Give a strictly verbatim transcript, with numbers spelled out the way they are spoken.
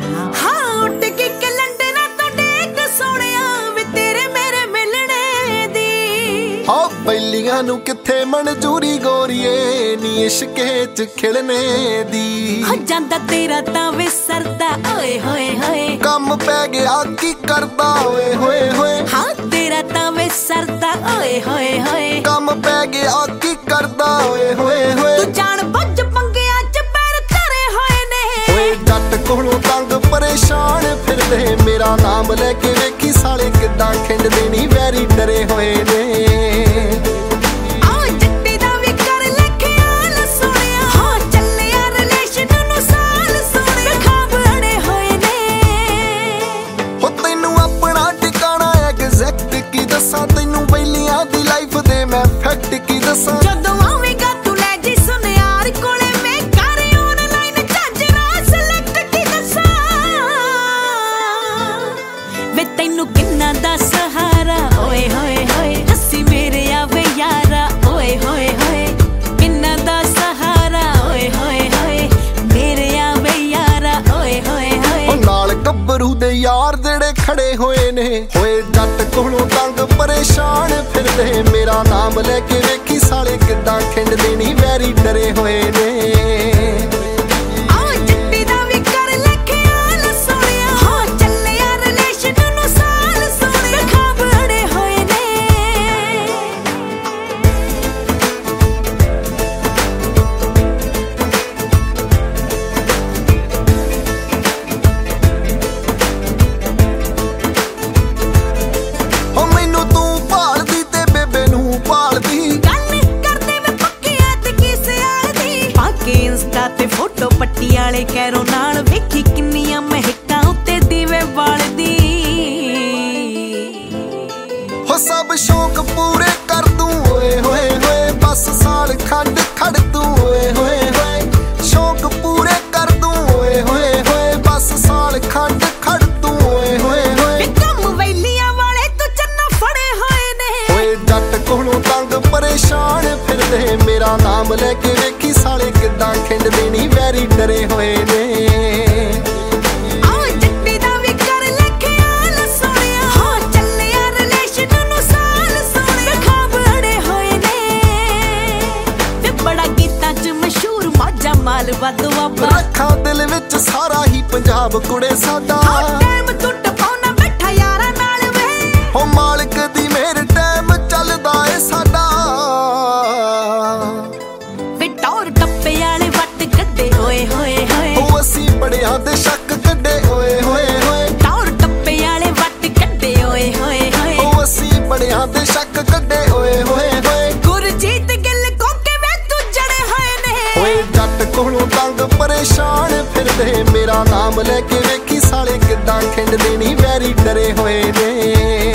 हाँ उठ के कैलेंडर तो डेट सोनिया वे तेरे मेरे मिलने दी। हाँ पहलियां नू किथे मंजूरी गोरीए नी इश्के च खिलने दी। हो जांदा तेरा तां वे सरदा ओए होए होए कम पै गया की करदा ओए होए होए। हाँ तेरा तां वे सरदा ओए होए होए कम पै गया की करदा ओए होए होए। तू जान बुझ पंगियां च पैर धरे होए ने। ओए जट कोलों तंग परेशान फिरदे मेरा नाम लेके वेखी साले किदां खिंडदे नी वैरी डरे होए ने। ਤੈਨੂੰ ਬੈਲੀਆਂ ਦੀ ਲਾਈਫ ਦੇ ਮੈਂ ਫੈਕਟ ਕੀ ਦੱਸਾਂ। ਜਦੋਂ ਆਵੇਂਗਾ ਤੂੰ ਲੈ ਜੀ ਸੁਨਿਆਰ ਕੋਲੇ ਮੈਂ ਕਰ ਆਨਲਾਈਨ ਝਾਂਜਰਾ ਸਿਲੈਕਟ ਕੀ ਦੱਸਾਂ। ਵੇ ਤੈਨੂੰ ਕਿੰਨਾ ਦਾ ਸਹਾਰਾ ਓਏ ਹੋਏ ਹੋਏ ਹੱਸੀ ਮੇਰੇ ਆਵੇ ਯਾਰਾ ਓਏ ਹੋਏ ਹੋਏ ਕਿੰਨਾ ਦਾ ਸਹਾਰਾ ਓਏ ਹੋਏ ਹੋਏ ਮੇਰੇ ਆਵੇ ਯਾਰਾ ਓਏ ਹੋਏ ਹੋਏ। ਨਾਲ ਗੱਭਰੂ ਦੇ ਯਾਰ ਜਿਹੜੇ ਖੜੇ ਹੋਏ ਨੇ ਹੋਏ ਜੱਟ ਕੋਲੋਂ ਤੰਗ ਪਰੇਸ਼ਾਨ ਫਿਰਦੇ ਮੇਰਾ ਨਾਮ ਲੈ ਕੇ ਵੇਖੀ ਸਾਲੇ ਕਿਦਾਂ ਖਿੰਡਦੇ ਨੀ ਵੈਰੀ ਡਰੇ ਹੋਏ ਨੇ। ਤੇ ਫੋਟੋ ਪੱਟੀ ਵਾਲੇ ਕੈਰੋ ਨਾਲ ਵੇਖੀ ਕਿੰਨੀਆਂ ਮਹਿਕਾਂ ਉੱਤੇ ਦੀਵੇ ਬਾਲਦੀ। ਹੋ ਸਭ ਸ਼ੌਕ ਪੂਰੇ ਕਰ ਦੂੰ ਓਏ ਹੋਏ ਹੋਏ ਬਸ ਸਾਲ ਖੰਡ ਖੜ ਦੂੰ ਓਏ ਹੋਏ ਹੋਏ। ਸ਼ੌਕ ਪੂਰੇ ਕਰ ਦੂੰ ਓਏ ਹੋਏ ਹੋਏ ਬਸ ਸਾਲ ਖੰਡ ਖੜ ਦੂੰ ਓਏ ਹੋਏ ਹੋਏ। ਕੰਮ ਵੈਲੀਆਂ ਵਾਲੇ ਤੂੰ ਚੰਨਾ ਫੜੇ ਹੋਏ ਨੇ। ਓਏ ਜੱਟ ਕੋਲੋਂ ਤੰਗ ਪਰੇਸ਼ਾਨ ਫਿਰਦੇ ਮੇਰਾ ਨਾਮ ਲੈ ਕੇ ਵੇਖੀ ਸਾਲੇ ਕਿਦਾਂ ਖਿੰਡਦੇ ਨੀ ਵੈਰੀ ਡਰੇ ਹੋਏ ਨੇ। ਰੱਖਾਂ ਦਿਲ ਵਿੱਚ ਸਾਰਾ ਹੀ ਪੰਜਾਬ ਕੁੜੇ ਸਾਡਾ। ਟਾਈਮ ਤੂੰ ਟਪਾਉਣਾ ਬੈਠਾ ਯਾਰਾਂ ਨਾਲ ਵੇ ਹੋ ਮਾਲਕ ਦੀ ਮਿਹਰ ਟਾਈਮ ਚੱਲਦਾ ਏ ਸਾਡਾ। ਵੇ ਟੌਰ ਟੱਪੇ ਵਾਲੇ ਵੱਟ ਕੱਢੇ ਓਏ ਹੋਏ ਹੋਏ ਉਹ ਅਸੀਂ ਬੜਿਆਂ ਦੇ ਸ਼ੱਕ ਕੱਢੇ ਓਏ ਹੋਏ ਹੋਏ। ਟੌਰ ਟੱਪੇ ਵਾਲੇ ਵੱਟ ਕੱਢੇ ਓਏ ਹੋਏ ਹੋਏ ਉਹ ਅਸੀਂ ਬੜਿਆਂ ਦੇ ਸ਼ੱਕ ਕੱਢੇ ਓਏ ਹੋਏ ਹੋਏ। ਗੁਰਜੀਤ ਗਿੱਲ ਕੋਕੇ ਵੇ ਤੂੰ ਜੜੇ ਹੋਏ ਨੇ। ਓਏ ਜੱਟ ਕੋਲੋਂ ਤੰਗ ਪਰੇਸ਼ਾਨ ਫਿਰਦੇ ਮੇਰਾ ਨਾਮ ਲੈ ਕੇ ਵੇਖੀ ਸਾਲੇ ਕਿਦਾਂ ਖਿੰਡਦੇ ਨੀ ਵੈਰੀ ਡਰੇ ਹੋਏ ਨੇ।